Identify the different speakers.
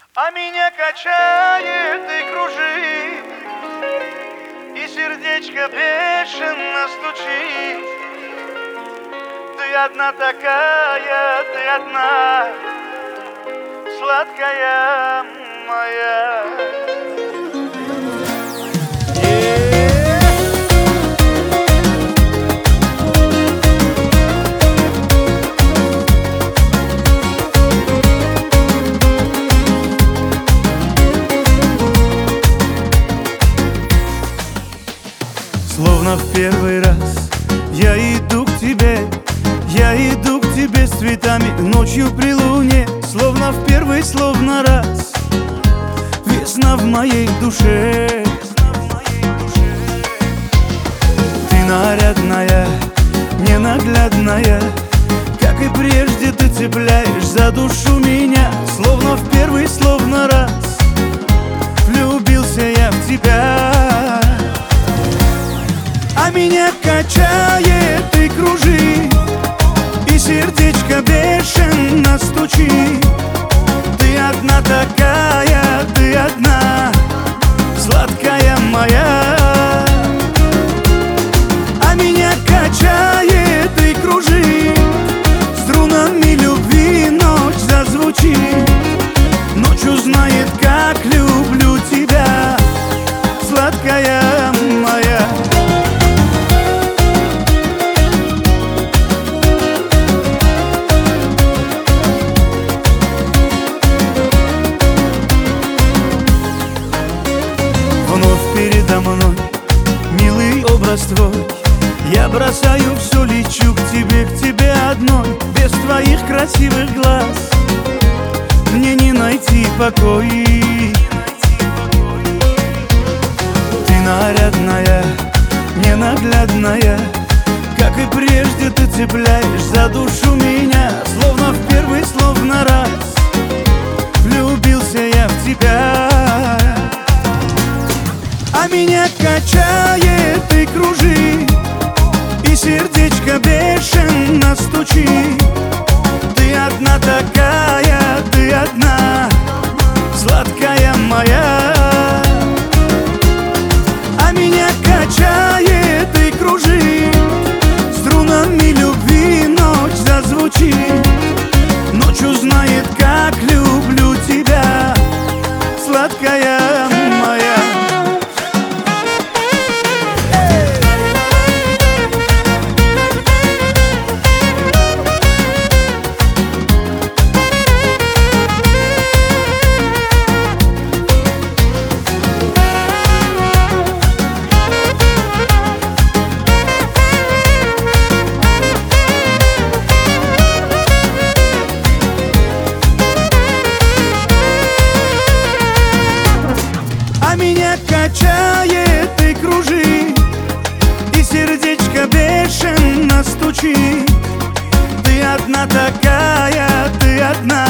Speaker 1: А меня качает и кружит, и сердечко бешено стучит. Ты одна такая, ты одна, сладкая моя.
Speaker 2: Словно в первый раз я иду к тебе, я иду к тебе с цветами ночью при луне. Словно в первый, словно раз весна в моей душе. Ты нарядная, ненаглядная, как и прежде ты цепляешь за душу меня. Словно в первый, словно раз влюбился я в тебя. А меня качает и кружит, и сердечко бешено стучит. Ты одна такая, ты одна, сладкая моя. А меня качает и кружит, струнами любви ночь зазвучит. Ночь узнает, как люблю тебя, сладкая моя. Вновь передо мной милый образ твой. Я бросаю все, лечу к тебе одной. Без твоих красивых глаз мне не найти покой. Ты нарядная, ненаглядная, как и прежде ты цепляешь за душу меня. Словно в первый, словно раз влюбился я в тебя. А меня качает и кружит, и сердечко бешено стучит. Ты одна такая, ты одна, сладкая моя. А меня качает и кружит, струнами любви ночь зазвучит. Ночь узнает, как люблю тебя, сладкая моя. А меня качает и кружит, и сердечко бешено стучит. Ты одна такая, ты одна,